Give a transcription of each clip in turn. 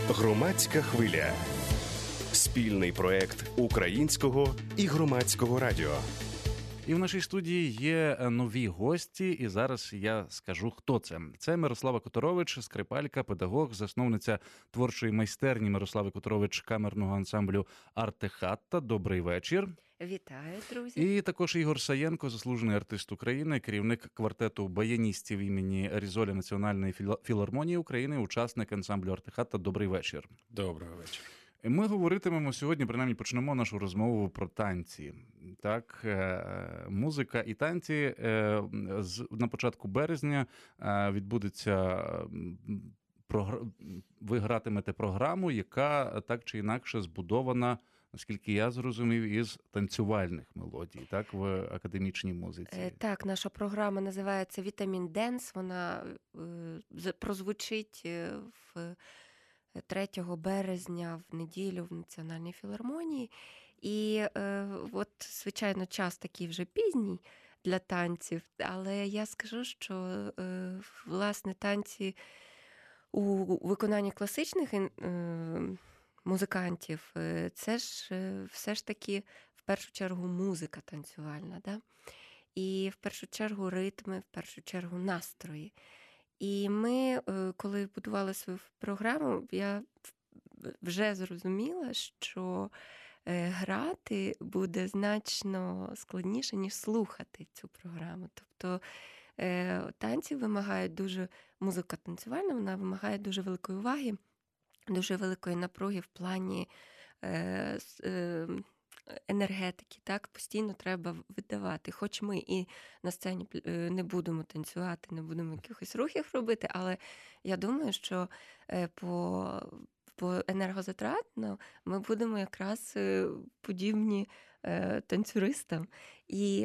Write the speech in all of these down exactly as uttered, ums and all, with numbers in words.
Громадська хвиля. Спільний проєкт Українського і Громадського радіо. І в нашій студії є нові гості, і зараз я скажу, хто це. Це Мирослава Которович, скрипалька, педагог, засновниця творчої майстерні Мирослави Которович камерного ансамблю «Артехатта». Добрий вечір. Вітаю, друзі. І також Ігор Саєнко, заслужений артист України, керівник квартету баяністів імені Різоля Національної філармонії України, учасник ансамблю «Артехатта». Добрий вечір. Доброго вечора. Ми говоритимемо сьогодні, принаймні почнемо нашу розмову про танці. Так, музика і танці. На початку березня відбудеться, ви гратимете програму, яка так чи інакше збудована, наскільки я зрозумів, із танцювальних мелодій, так, в академічній музиці. Так, наша програма називається «Вітамін Денс». Вона прозвучить в третього березня в неділю в Національній філармонії. І е, от, звичайно, час такий вже пізній для танців, але я скажу, що, е, власне, танці у виконанні класичних е, музикантів, е, це ж е, все ж таки, в першу чергу, музика танцювальна, да? І в першу чергу ритми, в першу чергу настрої. І ми, коли будували свою програму, я вже зрозуміла, що грати буде значно складніше, ніж слухати цю програму. Тобто танці вимагають дуже, музика танцювальна, вона вимагає дуже великої уваги, дуже великої напруги в плані енергетики, так, постійно треба видавати. Хоч ми і на сцені не будемо танцювати, не будемо якихось рухів робити, але я думаю, що по, по енергозатратно ми будемо якраз подібні танцюристам. І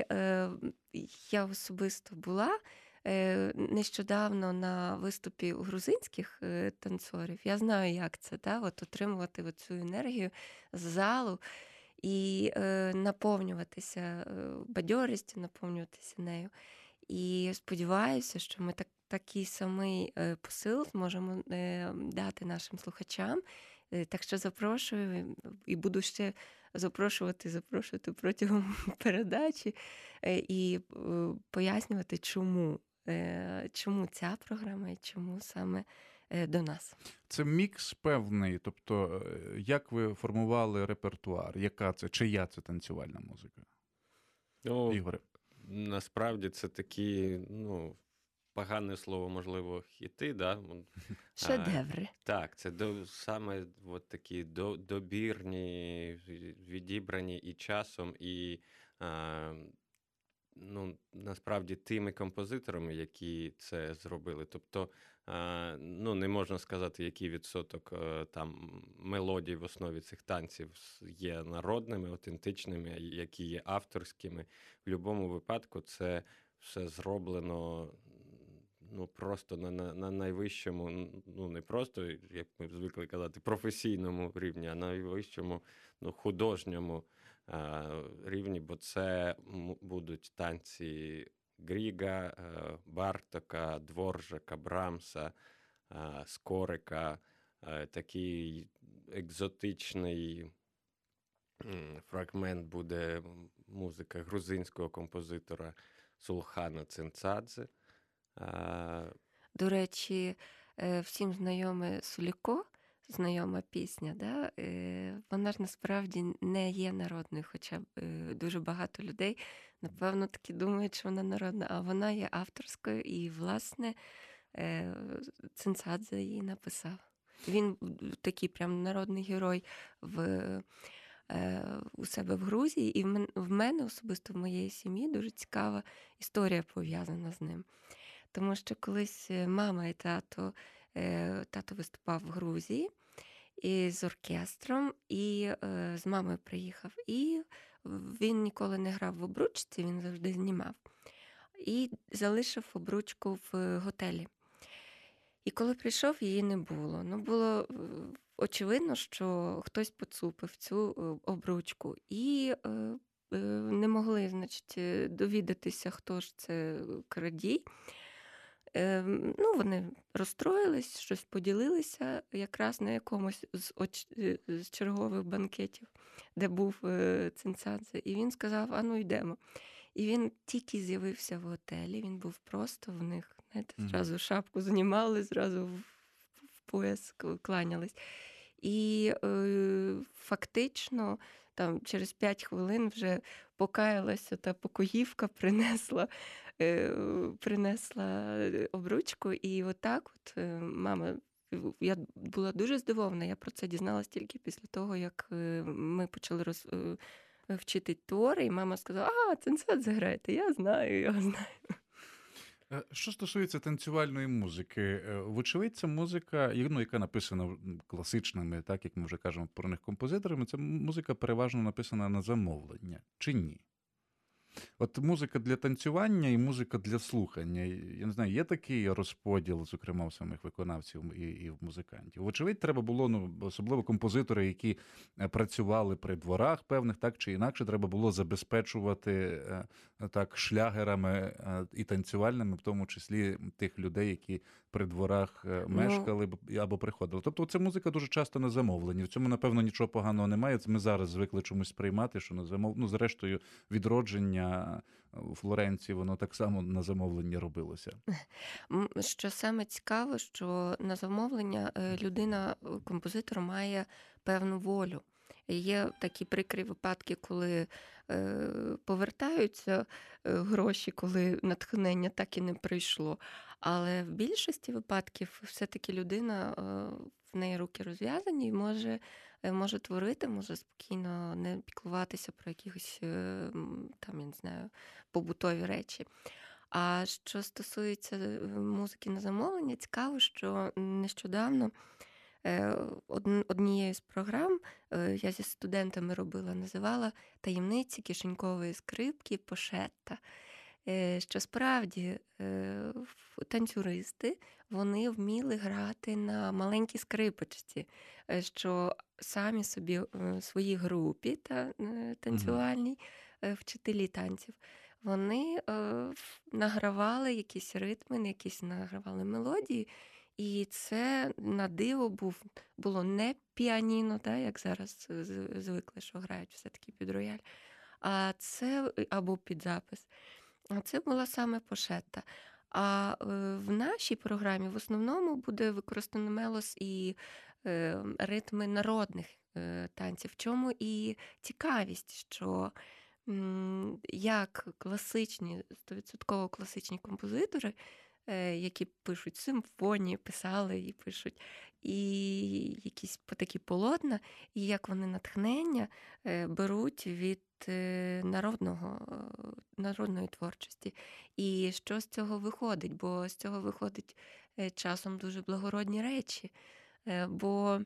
я особисто була нещодавно на виступі у грузинських танцорів. Я знаю, як це, да, от отримувати оцю енергію з залу, і е, наповнюватися е, бадьорістю, наповнюватися нею. І сподіваюся, що ми так, такий самий е, посил зможемо е, дати нашим слухачам. Е, так що запрошую і буду ще запрошувати, запрошувати протягом передачі е, і е, пояснювати, чому, е, чому ця програма і чому саме до нас. Це мікс певний, тобто як ви формували репертуар, яка це, чия це танцювальна музика? Ну, Ігоре. Насправді це такі, ну, погане слово, можливо, хіти, да? Шедеври. А, так, це до, саме от такі до, добірні, відібрані і часом, і а, ну, насправді тими композиторами, які це зробили. Тобто, ну, не можна сказати, який відсоток там мелодій в основі цих танців є народними, автентичними, які є авторськими. В будь-якому випадку це все зроблено, ну, просто на, на, на найвищому, ну, не просто, як ми звикли казати, професійному рівні, а найвищому, ну, художньому рівні, бо це будуть танці Гріга, Бартока, Дворжака, Брамса, Скорика, такий екзотичний фрагмент буде музика грузинського композитора Сулхана Цинцадзе. До речі, всім знайоме Суліко, знайома пісня, да? Вона ж насправді не є народною, хоча дуже багато людей, напевно, таки думають, що вона народна, а вона є авторською, і, власне, Цинцадзе її написав. Він такий прям народний герой в, у себе в Грузії, і в мене особисто в моєї сім'ї дуже цікава історія пов'язана з ним. Тому що колись мама і тато, тато виступав в Грузії і з оркестром, і з мамою приїхав. І він ніколи не грав в обручці, він завжди знімав. І залишив обручку в готелі. І коли прийшов, її не було. Ну, було очевидно, що хтось поцупив цю обручку. І не могли, значить, довідатися, хто ж це крадій. Ем, ну, вони розстроїлись, щось поділилися якраз на якомусь з, оч... з чергових банкетів, де був е, Цинцадзе. І він сказав, а ну йдемо. І він тільки з'явився в готелі, він був просто в них, знаєте, зразу шапку знімали, зразу в, в пояс кланялись. І е, фактично там через п'ять хвилин вже покаялася та покоївка, принесла, е, принесла обручку. І отак от е, мама, я була дуже здивована, я про це дізналась тільки після того, як е, ми почали роз, е, вчити твори, і мама сказала, а, Цинцадзе граєте, я знаю, я знаю. Що стосується танцювальної музики, вочевидь, це музика, ну, яка написана класичними, так, як ми вже кажемо про них композиторами, це музика переважно написана на замовлення, чи ні? От музика для танцювання і музика для слухання. Я не знаю, є такий розподіл, зокрема, у самих виконавців і, і в музикантів. Вочевидь, треба було, ну, особливо композитори, які працювали при дворах певних, так чи інакше, треба було забезпечувати так шлягерами і танцювальними, в тому числі тих людей, які при дворах мешкали ну, або приходили. Тобто це музика дуже часто на замовленні. В цьому, напевно, нічого поганого немає. Ми зараз звикли чомусь сприймати, що на замов... ну, зрештою, відродження у Флоренції, воно так само на замовлення робилося. Що саме цікаво, що на замовлення людина, композитор, має певну волю. Є такі прикрі випадки, коли е, повертаються гроші, коли натхнення так і не прийшло. Але в більшості випадків все-таки людина, е, в неї руки розв'язані і може, е, може творити, може спокійно не піклуватися про якісь е, там, я не знаю, побутові речі. А що стосується музики на замовлення, цікаво, що нещодавно однією з програм я зі студентами робила, називала «Таємниці кишенькової скрипки Пошетта». Що справді танцюристи, вони вміли грати на маленькій скрипочці, що самі собі в своїй групі та танцювальній, вчителі танців, вони награвали якісь ритми, якісь награвали мелодії, і це на диво був, було не піаніно, да, як зараз звикли, що грають все-таки під рояль, а це або під запис. А це була саме Пошетта. А в нашій програмі в основному буде використано мелос і е, ритми народних е, танців. В чому і цікавість, що м, як класичні, сто відсотків класичні композитори, які пишуть симфонії, писали і пишуть, і якісь такі полотна, і як вони натхнення беруть від народного, народної творчості. І що з цього виходить? Бо з цього виходить часом дуже благородні речі. Бо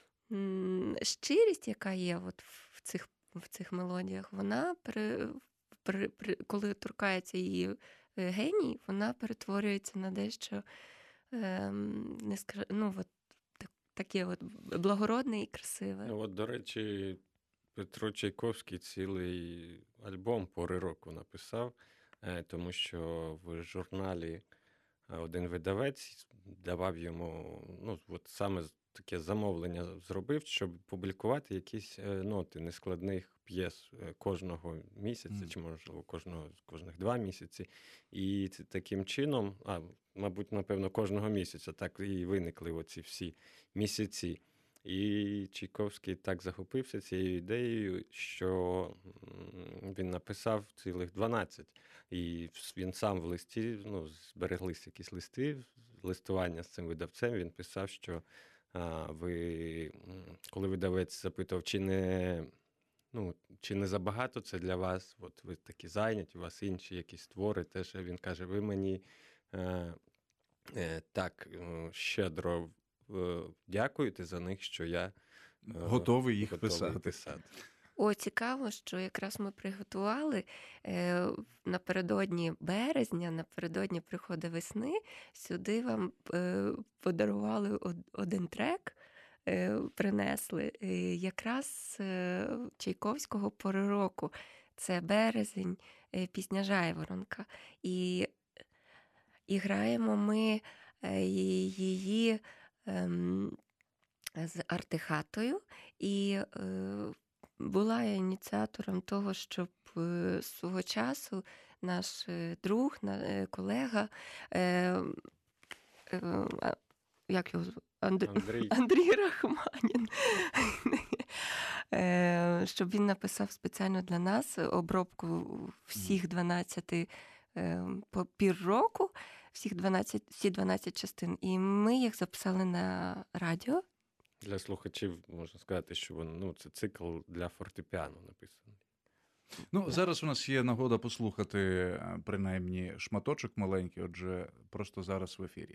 щирість, яка є от в цих, в цих мелодіях, вона, при, при, при, коли торкається її геній, вона перетворюється на дещо ем, не скажу, ну, от, так, таке от благородне і красиве. От, до речі, Петро Чайковський цілий альбом «Пори року» написав, тому що в журналі один видавець давав йому, ну, от саме таке замовлення зробив, щоб публікувати якісь ноти нескладних п'єс кожного місяця, mm. чи, можливо, кожного, кожних два місяці. І таким чином, а, мабуть, напевно, кожного місяця так і виникли оці всі місяці. І Чайковський так захопився цією ідеєю, що він написав цілих дванадцять. І він сам в листі, ну, збереглися якісь листи, листування з цим видавцем, він писав, що а, ви, коли видавець запитав, чи не, ну, чи не забагато це для вас, от ви такі зайняті, у вас інші якісь твори, теж він каже, ви мені е, е, так щедро дякуєте за них, що я готовий їх готовий писати. писати. О, цікаво, що якраз ми приготували е, напередодні березня, напередодні приходу весни, сюди вам е, подарували один трек, е, принесли, е, якраз е, Чайковського «Пори року». Це березень, е, пісня «Жайворонка». І І граємо ми е, її ем, з Артихатою. І е, була я ініціатором того, щоб е, свого часу наш е, друг, на- е, колега, е, е, а, як його звати? Андр... Андрій. Андрій Рахманін, Е, щоб він написав спеціально для нас обробку всіх дванадцяти е, по півроку, всіх дванадцять, всі дванадцять частин. І ми їх записали на радіо. Для слухачів можна сказати, що воно, ну, це цикл для фортепіано написаний. Ну, зараз у нас є нагода послухати е, принаймні шматочок маленький, отже, просто зараз в ефірі.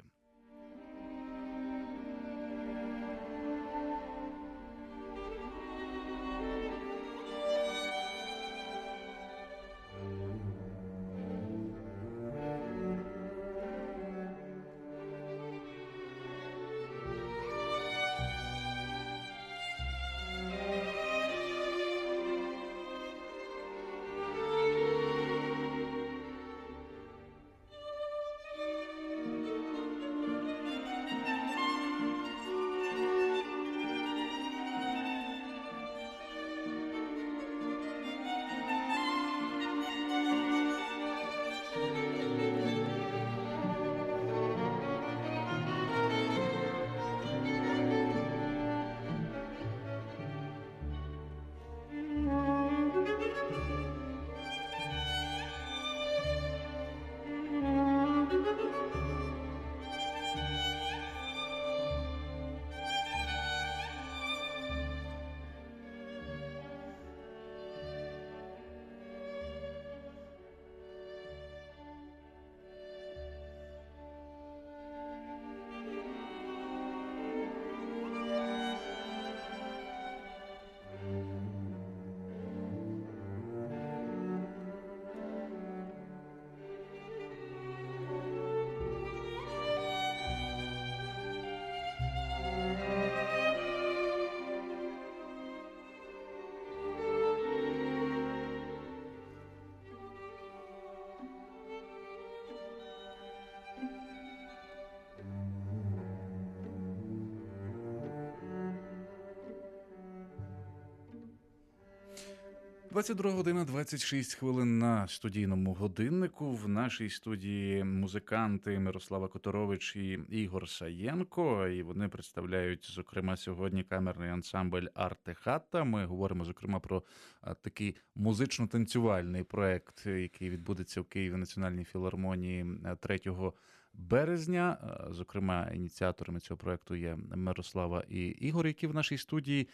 двадцять друга година, двадцять шість хвилин на студійному годиннику. В нашій студії музиканти Мирослава Которович і Ігор Саєнко. І вони представляють, зокрема, сьогодні камерний ансамбль «Артихата». Ми говоримо, зокрема, про а, такий музично-танцювальний проект, який відбудеться в Києві Національній філармонії третього березня. А, Зокрема, ініціаторами цього проекту є Мирослава і Ігор, які в нашій студії.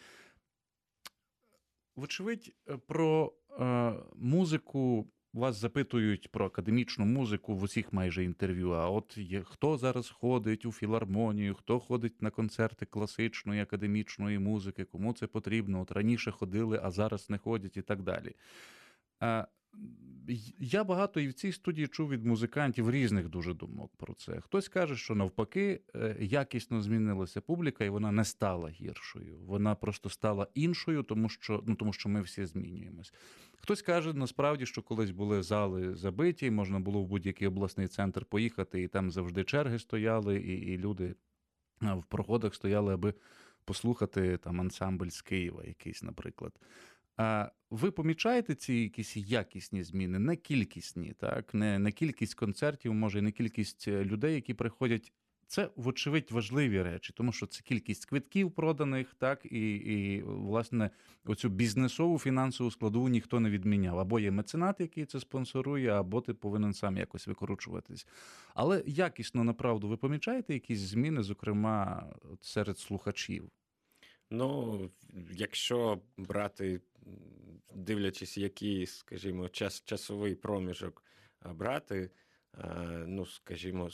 Вочевидь, про е, музику вас запитують, про академічну музику в усіх майже інтерв'ю. А от є, хто зараз ходить у філармонію, хто ходить на концерти класичної, академічної музики, кому це потрібно? От раніше ходили, а зараз не ходять і так далі. Е, я багато і в цій студії чув від музикантів різних дуже думок про це. Хтось каже, що навпаки якісно змінилася публіка і вона не стала гіршою. Вона просто стала іншою, тому що, ну, тому що ми всі змінюємось. Хтось каже, насправді, що колись були зали забиті, можна було в будь-який обласний центр поїхати, і там завжди черги стояли, і, і люди в проходах стояли, аби послухати там ансамбль з Києва якийсь, наприклад. А ви помічаєте ці якісь якісні зміни, не кількісні, так? Не, не кількість концертів, може, не кількість людей, які приходять. Це, вочевидь, важливі речі, тому що це кількість квитків проданих, так, і, і власне, оцю бізнесову фінансову складову ніхто не відміняв. Або є меценат, який це спонсорує, або ти повинен сам якось викручуватись. Але якісно, направду, ви помічаєте якісь зміни, зокрема, серед слухачів? Ну, якщо брати, дивлячись, який, скажімо, час, часовий проміжок брати, ну, скажімо,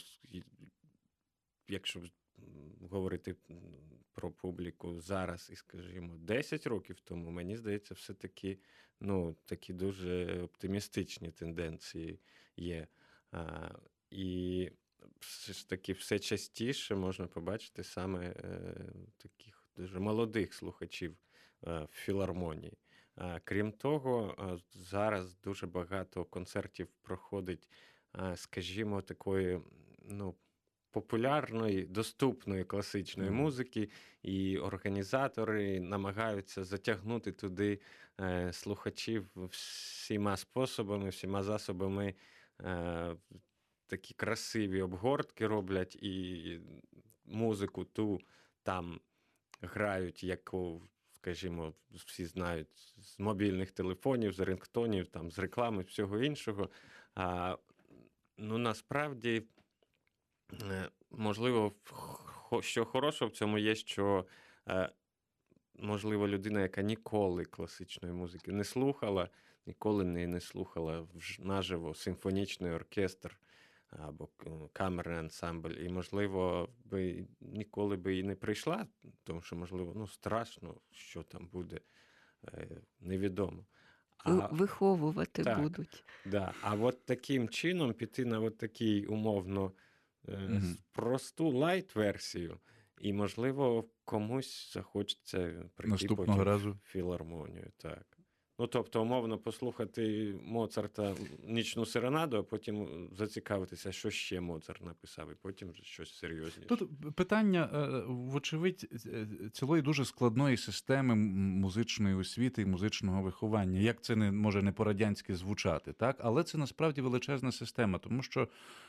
якщо говорити про публіку зараз і, скажімо, десять років тому, мені здається, все-таки, ну, такі дуже оптимістичні тенденції є. І все ж таки все частіше можна побачити саме таких дуже молодих слухачів в філармонії. Крім того, зараз дуже багато концертів проходить, скажімо, такої, ну, популярної, доступної класичної музики, і організатори намагаються затягнути туди е, слухачів всіма способами, всіма засобами. Е, такі красиві обгортки роблять, і музику ту там грають, яку, скажімо, всі знають з мобільних телефонів, з рингтонів, там, з реклами, всього іншого. А, ну, насправді, можливо, що хорошого в цьому є, що, можливо, людина, яка ніколи класичної музики не слухала, ніколи не, не слухала наживо симфонічний оркестр або камерний ансамбль, і, можливо, би ніколи би і не прийшла, тому що, можливо, ну, страшно, що там буде, невідомо. А, Виховувати так, будуть. Да. А от таким чином піти на от такий, умовно, угу. просту лайт-версію, і, можливо, комусь захочеться прийти наступного потім разу в філармонію. Так. Ну, тобто, умовно, послухати Моцарта «Нічну серенаду», а потім зацікавитися, що ще Моцарт написав, і потім вже щось серйозніше. Тут питання, вочевидь, цілої дуже складної системи музичної освіти і музичного виховання. Як це не може не по-радянськи звучати, так? Але це насправді величезна система, тому що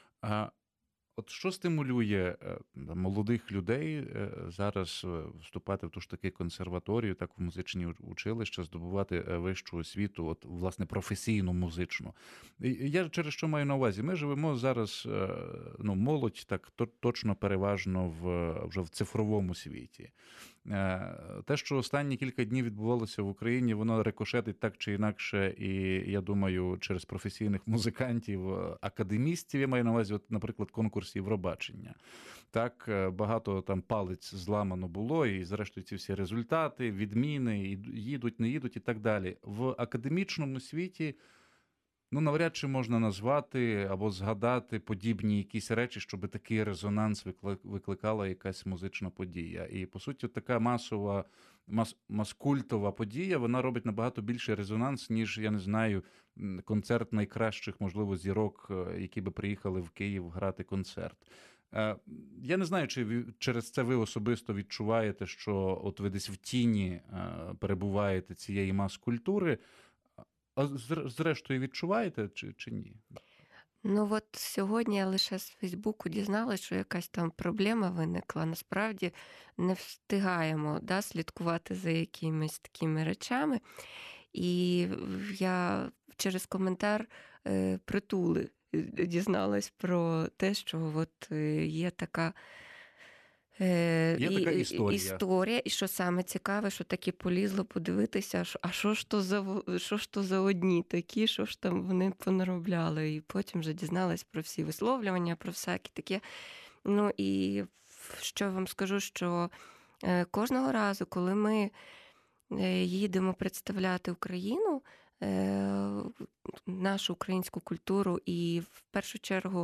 от що стимулює молодих людей зараз вступати в ту ж таки консерваторію, так в музичні училища, здобувати вищу освіту, от, власне, професійну музичну? Я через що маю на увазі? Ми живемо зараз, ну, молодь так точно переважно в, вже в цифровому світі. Те, що останні кілька днів відбувалося в Україні, воно рикошетить так чи інакше, і, я думаю, через професійних музикантів, академістів, я маю на увазі, от, наприклад, конкурс Євробачення. Так, багато там палець зламано було, і, зрештою, ці всі результати, відміни, їдуть, не їдуть і так далі. В академічному світі, ну, навряд чи можна назвати або згадати подібні якісь речі, щоб такий резонанс викликала якась музична подія. І, по суті, така масова, мас, маскультова подія, вона робить набагато більший резонанс, ніж, я не знаю, концерт найкращих, можливо, зірок, які би приїхали в Київ грати концерт. Я не знаю, чи ви, через це ви особисто відчуваєте, що от ви десь в тіні перебуваєте цієї мас-культури, а зрештою відчуваєте чи, чи ні? Ну от сьогодні я лише з Фейсбуку дізналася, що якась там проблема виникла. Насправді не встигаємо, да, слідкувати за якимись такими речами. І я через коментар е, Притули дізналась про те, що от є така Є і, така історія. історія, і що саме цікаве, що таки полізло подивитися, а що ж то за, що ж то за одні такі, що ж там вони понаробляли. І потім вже дізналась про всі висловлювання, про всякі таке. Ну і що я вам скажу, що кожного разу, коли ми їдемо представляти Україну, нашу українську культуру і в першу чергу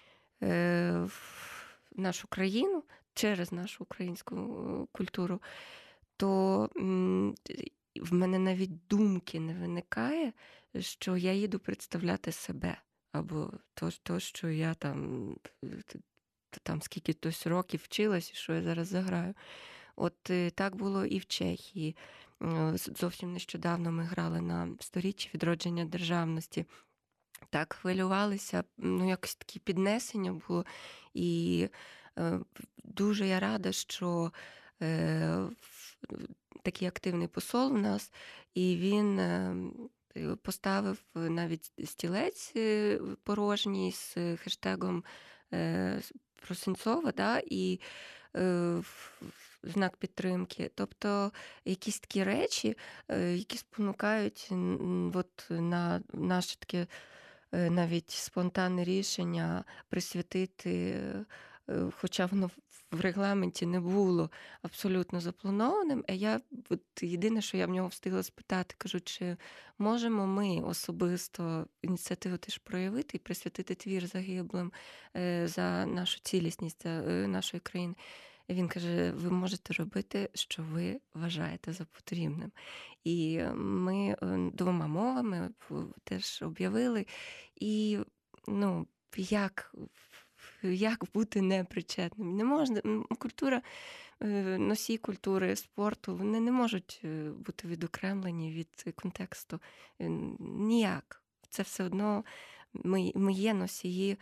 нашу країну, через нашу українську культуру, то в мене навіть думки не виникає, що я їду представляти себе. Або то, то що я там, там скільки тось років вчилась, і що я зараз заграю. От так було і в Чехії. Зовсім нещодавно ми грали на сторіччі відродження державності. Так хвилювалися, ну якось таке піднесення було. І е, дуже я рада, що е, такий активний посол у нас, і він е, поставив навіть стілець порожній з хештегом е, про Сенцова, да, і е, знак підтримки. Тобто якісь такі речі, е, які спонукають от, на наше таке навіть спонтанне рішення присвятити, хоча воно в регламенті не було абсолютно запланованим. А я от, єдине, що я в нього встигла спитати, кажу, чи можемо ми особисто ініціативу теж проявити і присвятити твір загиблим за нашу цілісність нашої країни. І він каже, ви можете робити, що ви вважаєте за потрібним. І ми двома мовами теж об'явили. І, ну, як як бути непричетним? Не можна. Культура, носії культури, спорту, вони не можуть бути відокремлені від контексту. Ніяк. Це все одно ми, ми є носії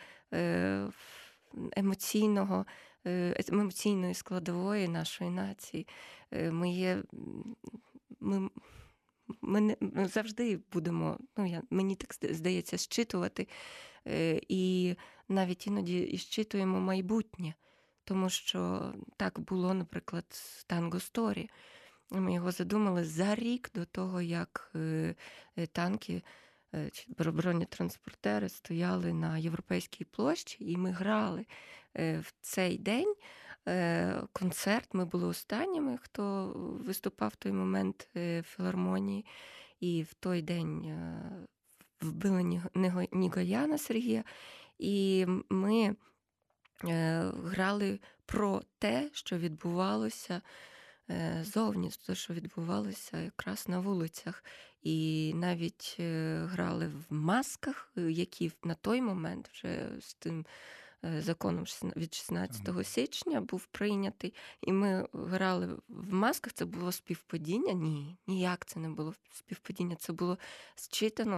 емоційного, емоційної складової нашої нації. Ми є... Ми, ми, не, ми завжди будемо, ну, я, мені так здається, щитувати, і навіть іноді і щитуємо майбутнє. Тому що так було, наприклад, з Танго Сторі. Ми його задумали за рік до того, як танки чи бронетранспортери стояли на Європейській площі, і ми грали в цей день концерт. Ми були останніми, хто виступав в той момент в філармонії. І в той день вбили Нігояна Сергія. І ми грали про те, що відбувалося зовні, те, що відбувалося якраз на вулицях. І навіть грали в масках, які на той момент вже з тим законом від шістнадцятого січня був прийнятий. І ми грали в масках. Це було співпадіння? Ні, ніяк це не було співпадіння. Це було зчитано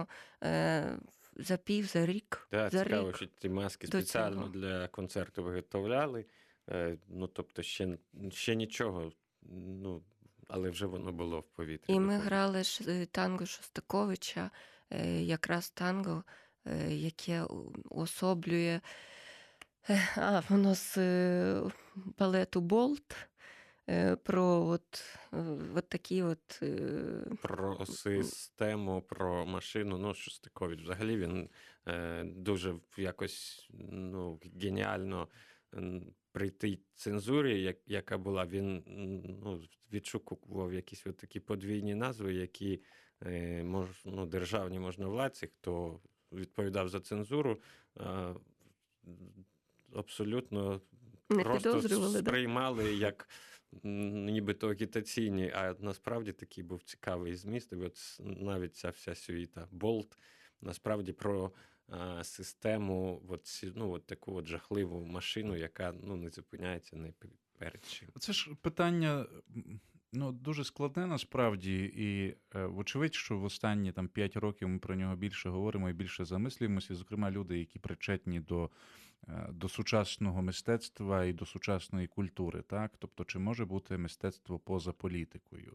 за пів, за рік. Так, за цікаво, рік що ці маски спеціально цього. Для концерту виготовляли. Ну, тобто ще, ще нічого, ну, але вже воно було в повітрі. І ми грали ж танго Шостаковича, якраз танго, яке уособлює, а, воно з балету «Болт», про от, от такі от... Про систему, про машину. Ну, Шостакович взагалі він е, дуже якось, ну, геніально при тій цензурі, як, яка була, він, ну, відшукував якісь от такі подвійні назви, які е, мож, ну, державні можновладці, хто відповідав за цензуру, е, абсолютно Не просто підозрювали, сприймали да? як нібито агітаційні, а насправді такий був цікавий зміст. І от навіть ця вся сюїта «Болт» насправді про а, систему, от, ну, от таку от жахливу машину, яка, ну, не зупиняється не перед чим. Це ж питання, ну, дуже складне насправді, і вочевидь, що в останні там п'ять років ми про нього більше говоримо і більше замислюємося, і, зокрема, люди, які причетні до до сучасного мистецтва і до сучасної культури, так? Тобто, чи може бути мистецтво поза політикою?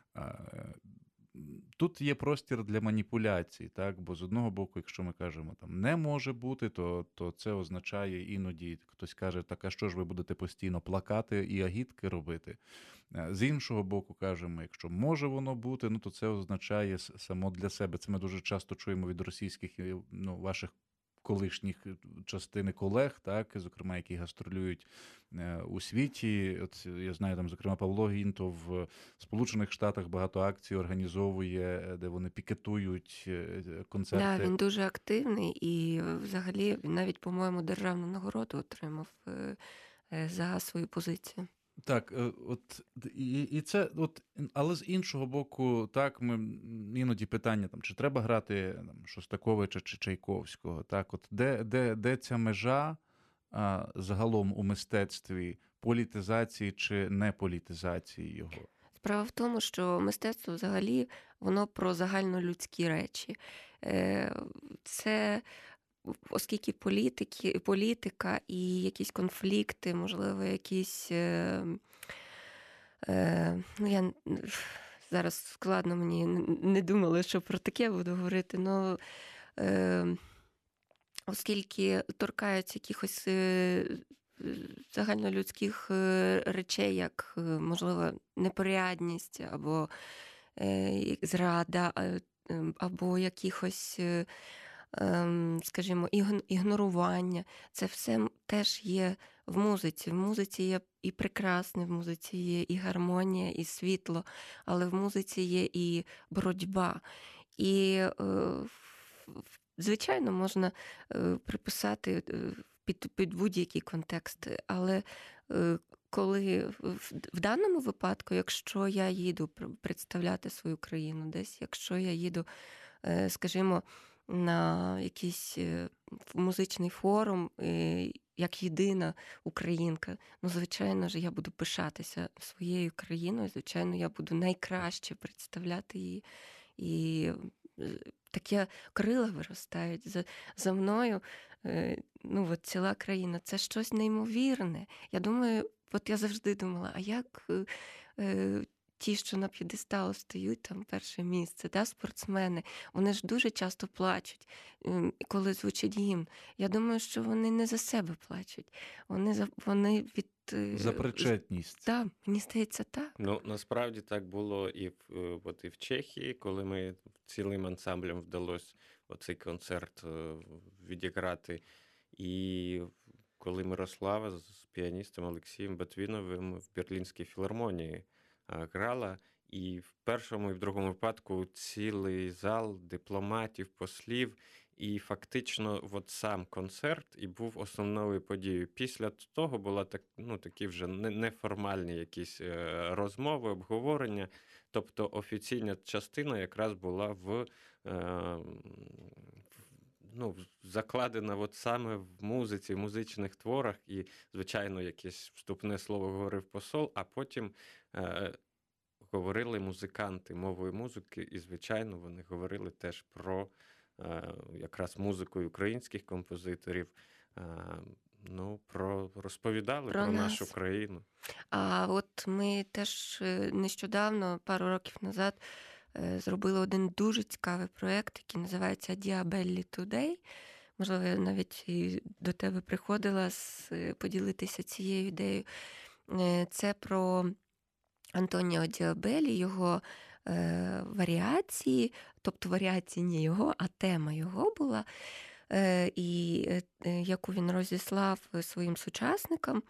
Тут є простір для маніпуляцій, так? Бо з одного боку, якщо ми кажемо, там, не може бути, то, то це означає іноді, хтось каже, так, а що ж ви будете постійно плакати і агітки робити? З іншого боку, кажемо, якщо може воно бути, ну, то це означає само для себе. Це ми дуже часто чуємо від російських, ну, ваших колишніх частини колег, так, зокрема, які гастролюють у світі. От я знаю, там, зокрема, Павло Гінто в Сполучених Штатах багато акцій організовує, де вони пікетують концерти. Да, він дуже активний і взагалі навіть, по-моєму, державну нагороду отримав за свою позицію. Так, от і, і це, от, але з іншого боку, так, ми іноді питання, там, чи треба грати там, Шостаковича чи Чайковського, так, от де, де, де ця межа а, загалом у мистецтві політизації чи неполітизації його? Справа в тому, що мистецтво взагалі, воно про загальнолюдські речі. Це... Оскільки політики, політика і якісь конфлікти, можливо, якісь... Е, е, ну, я зараз складно мені, не думала, що про таке буду говорити, але е, оскільки торкаються якихось е, загальнолюдських речей, як, можливо, непорядність, або е, зрада, або якихось... Е, скажімо, ігнорування. Це все теж є в музиці. В музиці є і прекрасне, в музиці є і гармонія, і світло, але в музиці є і боротьба. І, звичайно, можна приписати під, під будь-який контекст, але коли в даному випадку, якщо я їду представляти свою країну десь, якщо я їду, скажімо, на якийсь е, музичний форум, е, як єдина українка, ну, звичайно ж, я буду пишатися своєю країною, звичайно, я буду найкраще представляти її. І е, такі крила виростають за, за мною. Е, ну, от ціла країна. Це щось неймовірне. Я думаю, от я завжди думала, а як е, е, ті, що на п'єдесталу стають, там перше місце, да, спортсмени, вони ж дуже часто плачуть, е, коли звучить гімн. Я думаю, що вони не за себе плачуть. Вони, за, вони від... е, За причетність. Так, мені здається, так. Ну, насправді так було і в, е, от і в Чехії, коли ми цілим ансамблем вдалося оцей концерт е, відіграти. І коли Мирослава з піаністом Олексієм Ботвіновим в Берлінській філармонії е, грала, і в першому і в другому випадку цілий зал дипломатів, послів, і фактично от сам концерт і був основною подією. Після того була так, ну, такі вже не- неформальні якісь е, розмови, обговорення. Тобто офіційна частина якраз була в, е, в- ну, в- закладена от саме в музиці, в музичних творах, і, звичайно, якесь вступне слово говорив посол, а потім е, говорили музиканти мовою музики, і, звичайно, вони говорили теж про е, якраз музикою українських композиторів, е, ну, про, розповідали Про про нас. нашу країну. А от ми теж е, нещодавно, пару років назад, е, зробили один дуже цікавий проєкт, який називається Diabelli Today. Можливо, я навіть і до тебе приходила з, е, поділитися цією ідеєю. Е, Це про Антоніо Діабелі, його е, варіації, тобто варіації не його, а тема його була, е, і е, е, яку він розіслав своїм сучасникам.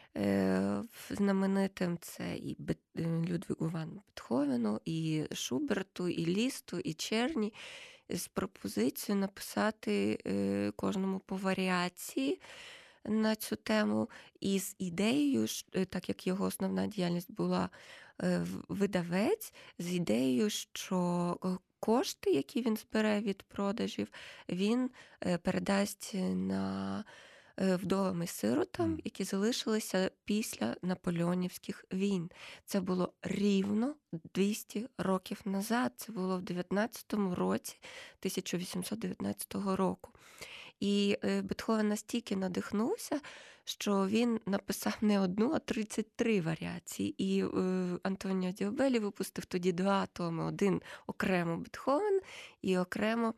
Е, знаменитим це і Бет- е, Людвігу Ван Бетховену, і Шуберту, і Лісту, і Черні, з пропозицією написати е, кожному по варіації на цю тему, і з ідеєю, ш- е, так як його основна діяльність була е, в- видавець, з ідеєю, що е, кошти, які він збере від продажів, він е, передасть на е, вдовам і сиротам, Мгм. які залишилися після наполеонівських війн. Це було рівно двісті років назад. Це було в дев'ятнадцятому році, тисяча вісімсот дев'ятнадцятого року. І е, Бетховен настільки надихнувся, що він написав не одну, а тридцять три варіації. І е, Антоніо Діабелі випустив тоді два томи: один окремо Бетховен і окремо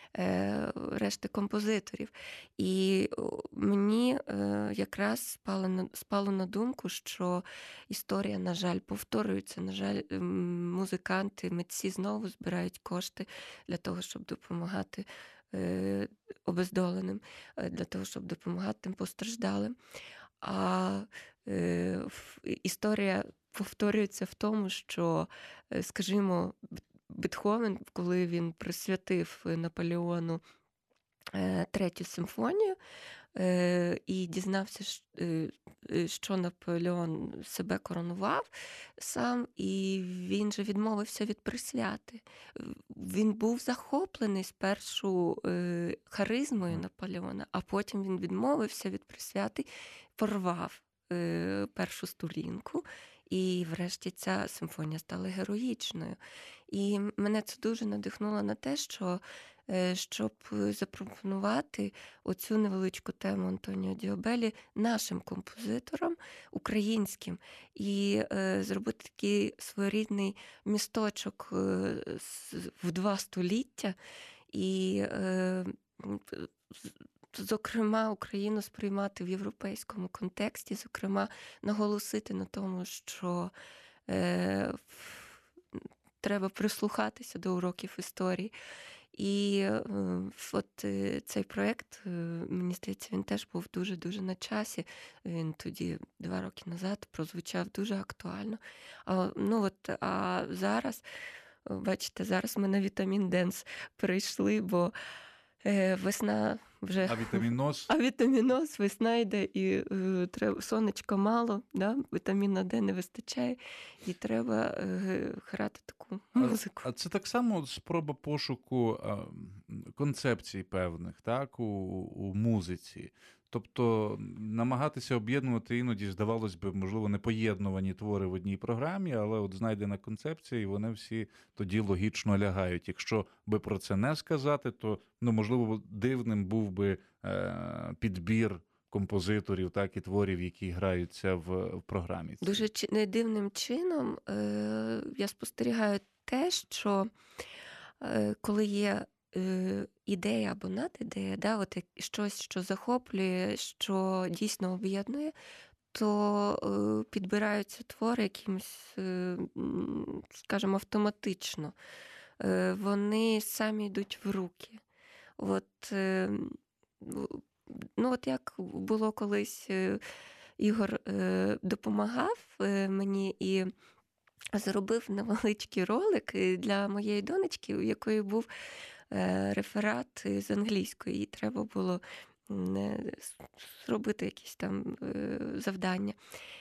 е, решти композиторів. І о, мені е, якраз спало на, спало на думку, що історія, на жаль, повторюється. На жаль, м, музиканти, митці знову збирають кошти для того, щоб допомагати е, обездоленим, е, для того, щоб допомагати тим постраждалим. А е, в- історія повторюється в тому, що, е, скажімо, Б- Бетховен, коли він присвятив Наполеону е, третю симфонію, е, і дізнався, щ- е, е, що Наполеон себе коронував сам, і він же відмовився від присвяти. Він був захоплений спершу е, харизмою Мгм. Наполеона, а потім він відмовився від присвяти, порвав е, першу сторінку, і врешті ця симфонія стала героїчною. І мене це дуже надихнуло на те, що е, щоб запропонувати оцю невеличку тему Антоніо Діабелі нашим композиторам, українським, і е, зробити такий своєрідний місточок е, з- в два століття, і, е, м, з- зокрема, Україну сприймати в європейському контексті, зокрема, наголосити на тому, що е, в- треба прислухатися до уроків історії. І е, от е, цей проєкт, е, мені здається, він теж був дуже-дуже на часі. Він тоді, два роки назад, прозвучав дуже актуально. А, ну от, а зараз, е, бачите, зараз ми на Вітамін Денс перейшли, бо е, весна вже... Авітаміноз. Авітаміноз, весна йде, і е, треба, сонечка мало, да? Вітаміна Д не вистачає, і треба е, грати таку музику. А, а це так само спроба пошуку а, концепцій певних, так, у, у музиці. Тобто намагатися об'єднувати іноді, здавалось би, можливо, непоєднувані твори в одній програмі, але от знайдена концепція, і вони всі тоді логічно лягають. Якщо би про це не сказати, то, ну, можливо, дивним був би е, підбір композиторів, так, і творів, які граються в, в програмі. Дуже чи- дивним чином е, я спостерігаю те, що е, коли є е, ідея або надідея, да, от як щось, що захоплює, що дійсно об'єднує, то е, підбираються твори якимось, е, м, скажімо, автоматично. Е, вони самі йдуть в руки. От, е, в- ну, от як було колись, е, Ігор е, допомагав е, мені і зробив невеличкий ролик е, для моєї донечки, у якої був е, реферат з англійської. Їй треба було м, е, с- зробити якісь там е, завдання.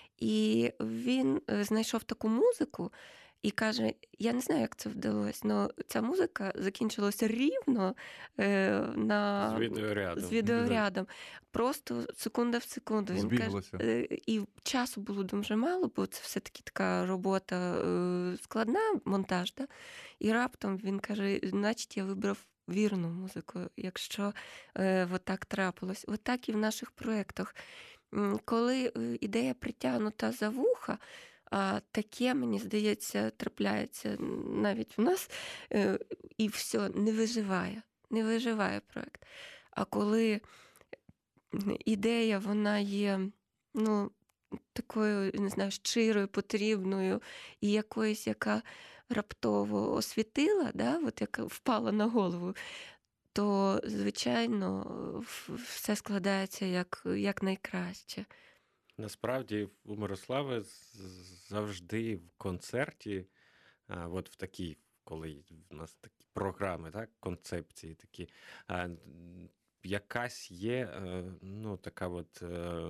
І він е, знайшов таку музику і каже: я не знаю, як це вдалося, але ця музика закінчилася рівно е, на... З відеорядом. з відеорядом. Просто секунда в секунду. Він каже, Збіглося. е, і часу було дуже мало, бо це все-таки така робота е, складна, монтаж. Да? І раптом він каже, значить, я вибрав вірну музику, якщо е, отак трапилось. Отак і в наших проєктах. М, Коли е, ідея притягнута за вуха, а таке, мені здається, трапляється навіть в нас, е, і все, не виживає, не виживає проєкт. А коли ідея, вона є, ну, такою, не знаю, щирою, потрібною, і якоюсь, яка раптово освітила, да, от яка впала на голову, то, звичайно, в- все складається як, як найкраще. Насправді, у Мирослави з- завжди в концерті, а, от в такій, коли в нас такі програми, так, концепції такі, а, н- якась є, е, ну, така от, е,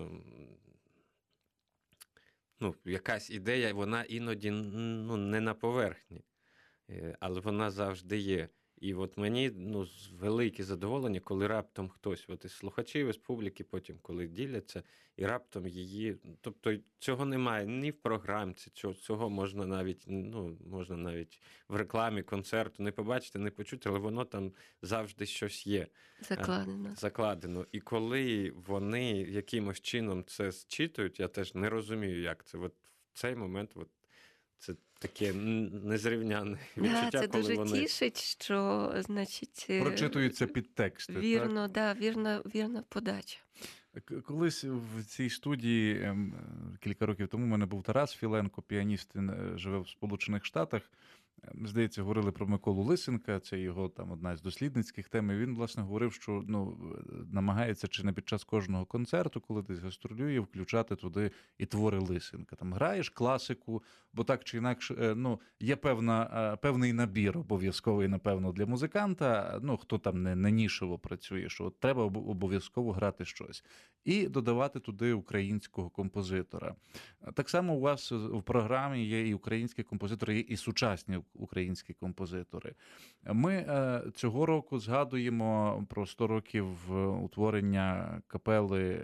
ну, якась ідея, вона іноді н- ну, не на поверхні, е, але вона завжди є. І от мені, ну, з- велике задоволення, коли раптом хтось, от із слухачів, із публіки, потім, коли діляться, і раптом її, тобто цього немає ні в програмці, цього, цього можна навіть, ну, можна навіть в рекламі концерту не побачити, не почути, але воно там завжди щось є Закладено. закладено. І коли вони якимось чином це зчитують, я теж не розумію, як це. От в цей момент от, це таке н- незрівняне відчуття, Да, це коли дуже вони... тішить, що, значить, е, Прочитуються підтексти. так? вірно, да, вірна, вірна подача. К- Колись в цій студії ем, е, кілька років тому у мене був Тарас Філенко, піаніст, він е, живе в Сполучених Штатах. Ем, Здається, говорили про Миколу Лисенка, це його там одна з дослідницьких тем. І він, власне, говорив, що ну, е, намагається чи не під час кожного концерту, коли десь гастролює, включати туди і твори Лисенка. Там граєш класику, бо так чи інакше, е, ну, є певна, е, певний набір обов'язковий, напевно, для музиканта, ну, хто там не, не нішево працює, що от треба обо- обов'язково грати щось. І додавати туди українського композитора. Так само у вас в програмі є і українські композитори, є і сучасні українські композитори. Ми е, цього року згадуємо про сто років е, утворення капели е,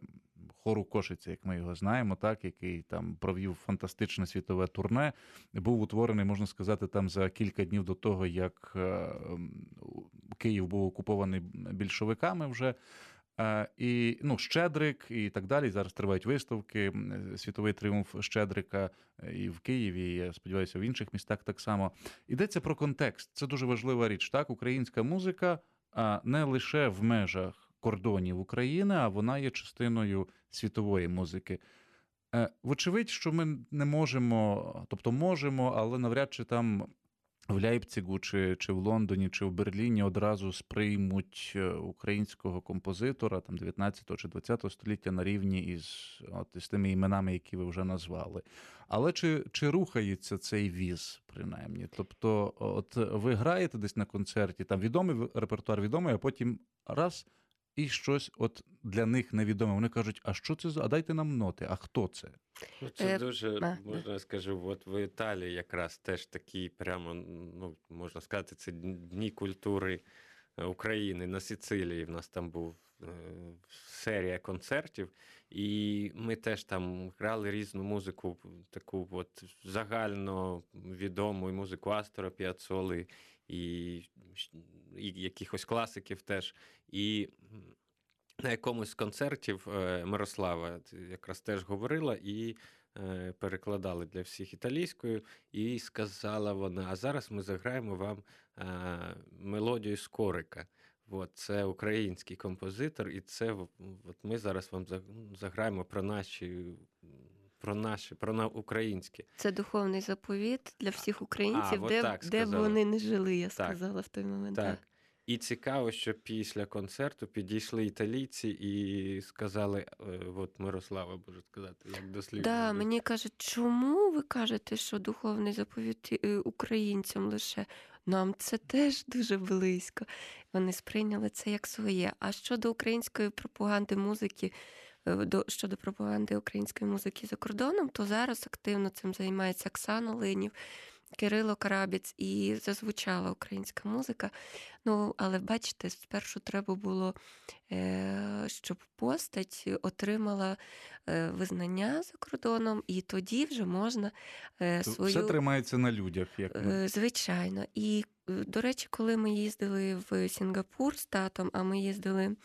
хору Кошиця, як ми його знаємо, так, який там провів фантастичне світове турне. Був утворений, можна сказати, там за кілька днів до того, як е, м, Київ був окупований більшовиками вже. Е, І ну, Щедрик і так далі. Зараз тривають виставки. м, Світовий тріумф Щедрика е, і в Києві, і, я сподіваюся, в інших містах так само. Йдеться про контекст. Це дуже важлива річ. Так, українська музика а, не лише в межах кордонів України, а вона є частиною світової музики. Е, Вочевидь, що ми не можемо, тобто можемо, але навряд чи там в Ляйпцигу, чи, чи в Лондоні, чи в Берліні одразу сприймуть українського композитора там дев'ятнадцятого чи двадцятого століття на рівні із, от, із тими іменами, які ви вже назвали. Але чи, чи рухається цей віз, принаймні? Тобто, от ви граєте десь на концерті, там відомий репертуар відомий, а потім раз – і щось от для них невідоме. Вони кажуть, а що це за, а дайте нам ноти, а хто це? Ну, це Е, дуже, а, можна скажу, от в Італії якраз теж такі прямо, ну, можна сказати, це дні культури України на Сицилії. В нас там був е, серія концертів, і ми теж там грали різну музику, таку от загально відому і музику Астора Піаццоли, і, і якихось класиків теж. І на якомусь з концертів Мирослава якраз теж говорила і перекладали для всіх італійською, і сказала вона, а зараз ми заграємо вам мелодію Скорика. От, це український композитор, і це от ми зараз вам заграємо про наші, про наші, про на українське. Це духовний заповіт для всіх українців, а, де, так де б вони не жили, я так, сказала в той момент. Так. І цікаво, що після концерту підійшли італійці і сказали, от Мирослава, можу сказати, як дослівно. Да, мені кажуть, чому ви кажете, що духовний заповіт українцям лише? Нам це теж дуже близько. Вони сприйняли це як своє. А щодо української пропаганди музики, до, щодо пропаганди української музики за кордоном, то зараз активно цим займається Оксана Линів, Кирило Карабіць, і зазвучала українська музика. Ну, але бачите, спершу треба було, щоб постать отримала визнання за кордоном, і тоді вже можна свою... Все тримається на людях, як ми. Звичайно. І, до речі, коли ми їздили в Сінгапур з татом, а ми їздили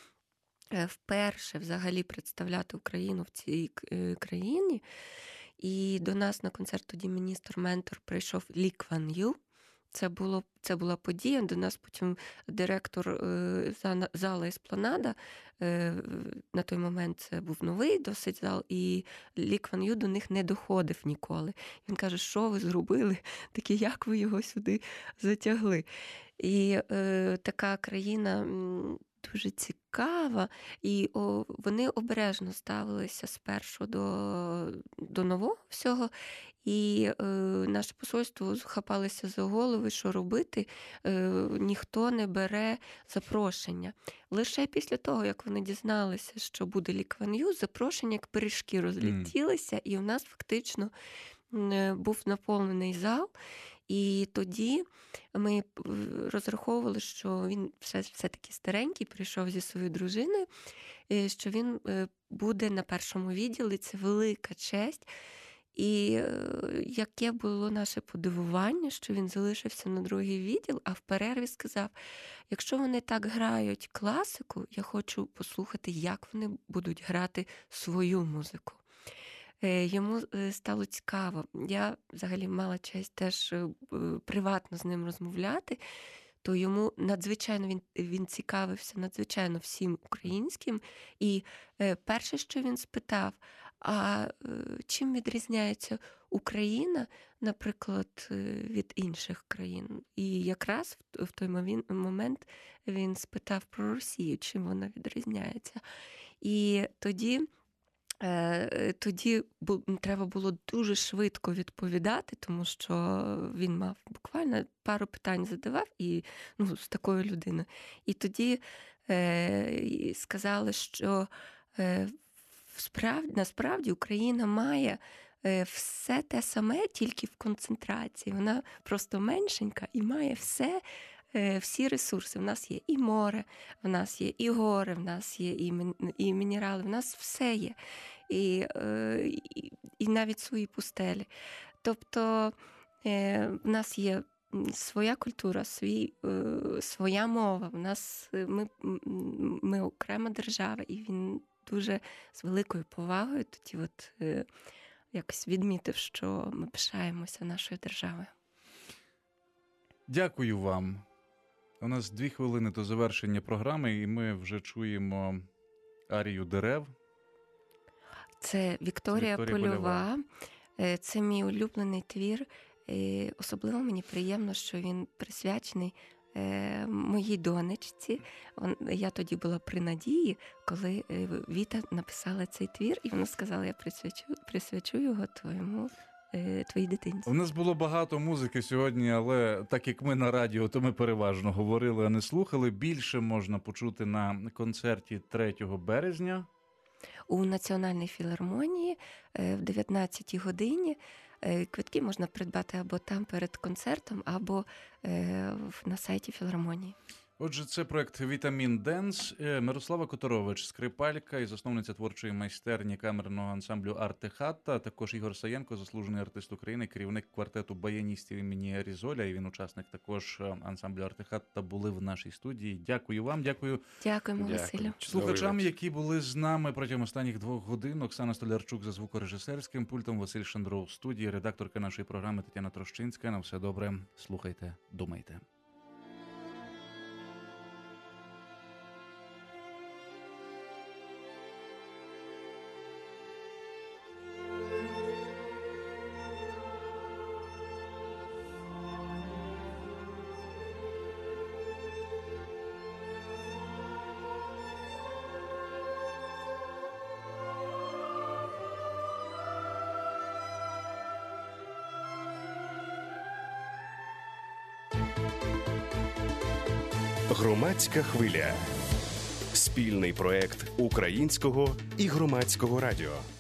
вперше взагалі представляти Україну в цій країні, і до нас на концерт тоді міністр-ментор прийшов Лі Кван Ю. Це, було, це була подія. До нас потім директор е, зала Еспланада, е, на той момент це був новий досить зал, і Лі Кван Ю до них не доходив ніколи. Він каже, що ви зробили? Таке, як ви його сюди затягли? І е, така країна дуже цікава, і о, вони обережно ставилися спершу до, до нового всього, і е, наше посольство хапалося за голови, що робити, е, ніхто не бере запрошення. Лише після того, як вони дізналися, що буде Лі Кван Ю, запрошення як пиріжки розлетілися, mm. і у нас фактично е, був наповнений зал. І тоді ми розраховували, що він все, все-таки старенький, прийшов зі своєю дружиною, що він буде на першому відділі, це велика честь. І яке було наше подивування, що він залишився на другий відділ, а в перерві сказав, якщо вони так грають класику, я хочу послухати, як вони будуть грати свою музику. Йому стало цікаво. Я взагалі мала честь теж приватно з ним розмовляти, то йому надзвичайно він, він цікавився надзвичайно всім українським. І перше, що він спитав, а чим відрізняється Україна, наприклад, від інших країн? І якраз в той момент він спитав про Росію, чим вона відрізняється. І тоді Тоді треба було дуже швидко відповідати, тому що він мав буквально пару питань задавав і, ну, з такою людиною. І тоді е, сказали, що е, справді, насправді Україна має е, все те саме, тільки в концентрації. Вона просто меншенька і має все, всі ресурси. В нас є і море, в нас є і гори, в нас є і, і мінерали, в нас все є. І, і, і навіть свої пустелі. Тобто в нас є своя культура, свій, своя мова. В нас, ми, ми окрема держава, і він дуже з великою повагою тоді от якось відмітив, що ми пишаємося нашою державою. Дякую вам. У нас дві хвилини до завершення програми, і ми вже чуємо арію дерев. Це Вікторія, Вікторія Польова. Польова. Це мій улюблений твір. І особливо мені приємно, що він присвячений е, моїй донечці. Он, я тоді була при Надії, коли е, Віта написала цей твір, і вона сказала, я присвячу, присвячу його твоєму, е, твоїй дитинці. У нас було багато музики сьогодні, але так як ми на радіо, то ми переважно говорили, а не слухали. Більше можна почути на концерті третього березня. У Національній філармонії е, в дев'ятнадцятій годині. Квитки можна придбати або там перед концертом, або е, на сайті філармонії. Отже, це проект «Вітамін Денс». Мирослава Которович, скрипалька і засновниця творчої майстерні камерного ансамблю «Артехатта». Також Ігор Саєнко, заслужений артист України, керівник квартету баяністів імені Різоля. І він учасник також ансамблю «Артехатта» були в нашій студії. Дякую вам, дякую. Дякуємо, Василю. Слухачам, які були з нами протягом останніх двох годин. Оксана Столярчук за звукорежисерським пультом, Василь Шандров в студії, редакторка нашої програми Тетяна Трощинська. На все добре. Слухайте, думайте. Громадська хвиля. Спільний проект Українського і Громадського радіо.